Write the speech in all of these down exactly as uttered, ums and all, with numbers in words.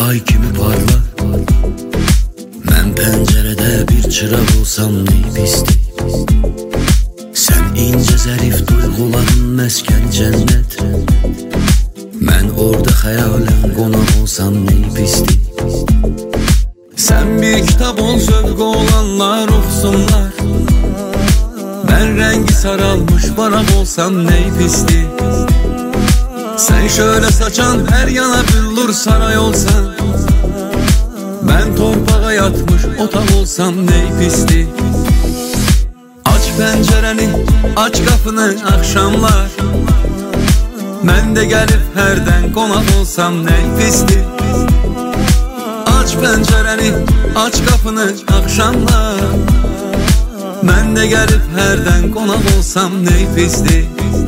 ay kimi parlar. Mən pəncərədə bir çıraq olsam ney pisdir. Sən incə zərif duyğuların məskən cənnət. Mən orada xəyalən qonaq olsam ney pisdir. Sən bir kitab ol, zövqü olanlar oxusunlar. Mən rəngi saralmış varaq olsam ney pisdir. Sən şöyle saçan her yana büllur saray olsan. Ben torpağa yatmış otak olsam ney pisdir. Aç pencereni, aç kapını akşamlar. Ben de gelip herden konak olsam ney pisdir. Aç pencereni, aç kapını akşamlar. Ben de gelip herden konak olsam ney pisdir.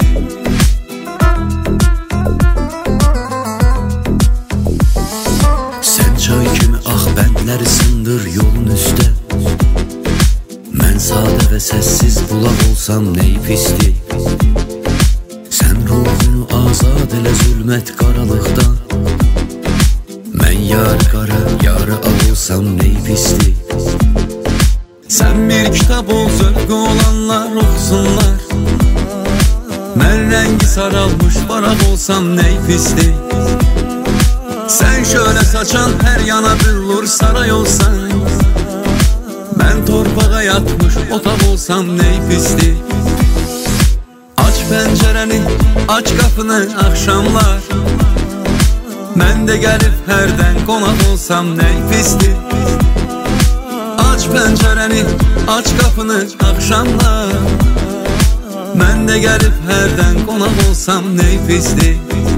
Çay kimi ah bəndləri sındır yolun üstə. Mən sadə və səssiz bulaq olsam ney pisdir. Sən ruhunu azad elə zülmət qaralıqdan. Mən yar qara, yarı ağ olsam ney pisdir. Sən bir kitab ol, zövqü olanlar oxusunlar. Mən rəngi saralmış varaq olsam ney pisdir. Sen şöyle saçan her yana büllur saray olsan. Ben torpağa yatmış otak olsam ney pisdir. Aç pencereni, aç kapını akşamlar. Ben de gelip herden konak olsam ney pisdir. Aç pencereni, aç kapını akşamlar. Ben de gelip herden konak olsam ney pisdir.